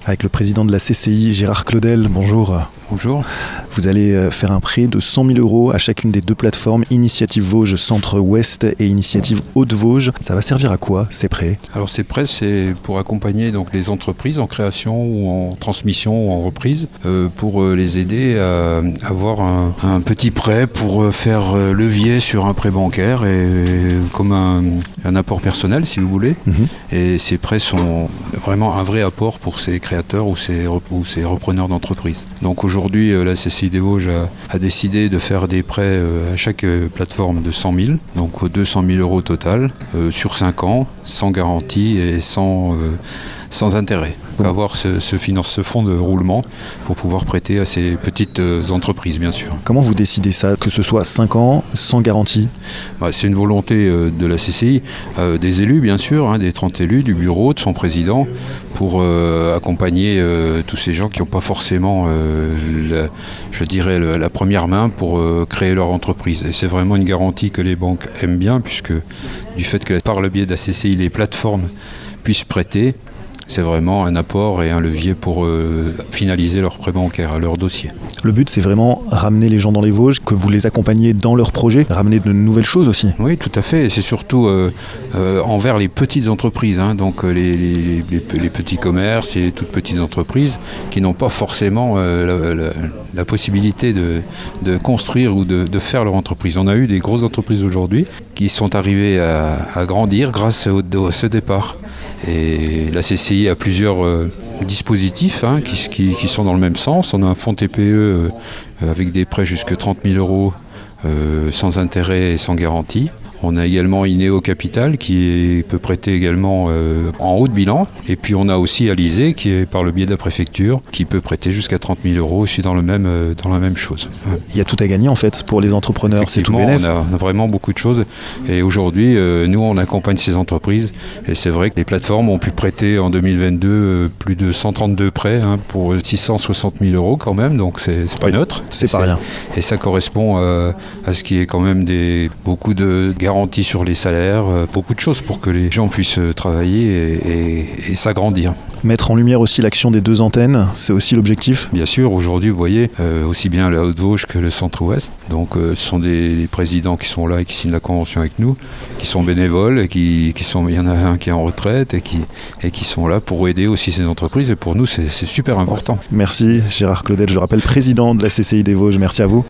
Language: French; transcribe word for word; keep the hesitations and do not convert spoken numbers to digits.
avec le président de la C C I, Gérard Claudel. Bonjour. Bonjour. Vous allez faire un prêt de cent mille euros à chacune des deux plateformes, Initiative Vosges Centre-Ouest et Initiative Haute-Vosges. Ça va servir à quoi ces prêts? Alors ces prêts, c'est pour accompagner donc, les entreprises en création ou en transmission ou en reprise, euh, pour les aider à avoir un, un petit prêt pour faire levier sur un prêt bancaire et comme un, un apport personnel si vous voulez. Mmh. Et ces prêts sont vraiment un vrai apport pour ces créateurs ou ces, ou ces repreneurs d'entreprise. Donc aujourd'hui, la C C I des Vosges a, a décidé de faire des prêts à chaque plateforme de cent mille, donc deux cent mille euros au total, euh, sur cinq ans, sans garantie et sans, euh, sans intérêt. On va avoir ce, ce, finance, ce fonds de roulement pour pouvoir prêter à ces petites euh, entreprises, bien sûr. Comment vous décidez ça, que ce soit cinq ans, sans garantie? Bah, c'est une volonté euh, de la C C I, euh, des élus, bien sûr, hein, des trente élus, du bureau, de son président, pour euh, accompagner euh, tous ces gens qui n'ont pas forcément, euh, la, je dirais, le, la première main pour euh, créer leur entreprise. Et c'est vraiment une garantie que les banques aiment bien, puisque du fait que par le biais de la C C I, les plateformes puissent prêter, c'est vraiment un apport et un levier pour euh, finaliser leur prêt bancaire, leur dossier. Le but, c'est vraiment ramener les gens dans les Vosges, que vous les accompagnez dans leurs projets, ramener de nouvelles choses aussi. Oui, tout à fait. Et c'est surtout euh, euh, envers les petites entreprises, hein, donc les, les, les, les petits commerces et les toutes petites entreprises qui n'ont pas forcément euh, la, la, la possibilité de, de construire ou de, de faire leur entreprise. On a eu des grosses entreprises aujourd'hui qui sont arrivées à, à grandir grâce au, à ce départ. Et la C C I a plusieurs euh, dispositifs hein, qui, qui, qui sont dans le même sens. On a un fonds T P E euh, avec des prêts jusqu'à trente mille euros euh, sans intérêt et sans garantie. On a également Inéo Capital qui est, peut prêter également euh, en haut de bilan. Et puis on a aussi Alizé qui est par le biais de la préfecture qui peut prêter jusqu'à trente mille euros aussi dans, le même, euh, dans la même chose. Il y a tout à gagner en fait pour les entrepreneurs, c'est tout bénef. On a, on a vraiment beaucoup de choses. Et aujourd'hui, euh, nous on accompagne ces entreprises. Et c'est vrai que les plateformes ont pu prêter en deux mille vingt-deux euh, plus de cent trente-deux prêts hein, pour six cent soixante mille euros quand même. Donc c'est, c'est pas oui, neutre. C'est pas rien. Et ça correspond euh, à ce qui est quand même des, beaucoup de garanties garantie sur les salaires, beaucoup de choses pour que les gens puissent travailler et, et, et s'agrandir. Mettre en lumière aussi l'action des deux antennes, c'est aussi l'objectif? Bien sûr, aujourd'hui, vous voyez, euh, aussi bien la Haute-Vosges que le Centre-Ouest. Donc, euh, ce sont des, des présidents qui sont là et qui signent la convention avec nous, qui sont bénévoles, et qui, qui sont, il y en a un qui est en retraite et qui, et qui sont là pour aider aussi ces entreprises. Et pour nous, c'est, c'est super important. Merci Gérard Claudel, je le rappelle, président de la C C I des Vosges. Merci à vous.